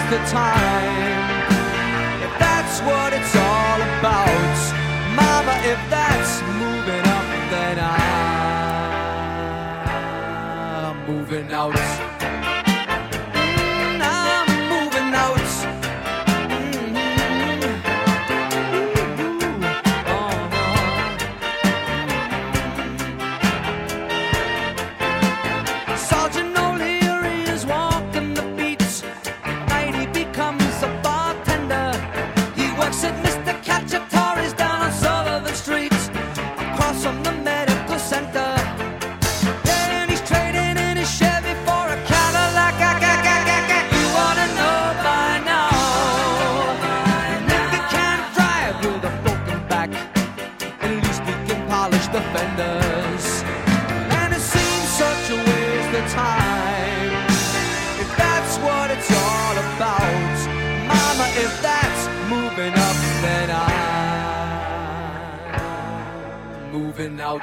waste of time. If that's what it's all about, mama, if that's moving up, then I'm moving out. The fenders, and it seems such a waste of time. If that's what it's all about, mama, if that's moving up, then I'm moving out.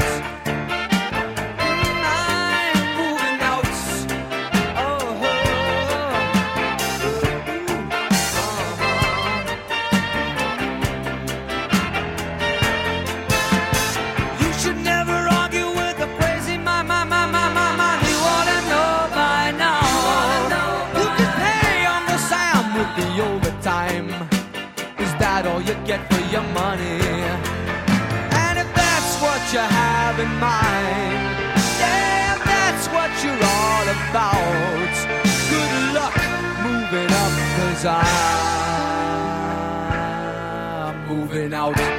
Is that all you get for your money? And if that's what you have in mind, yeah, if that's what you're all about, good luck moving up, 'cause I'm moving out.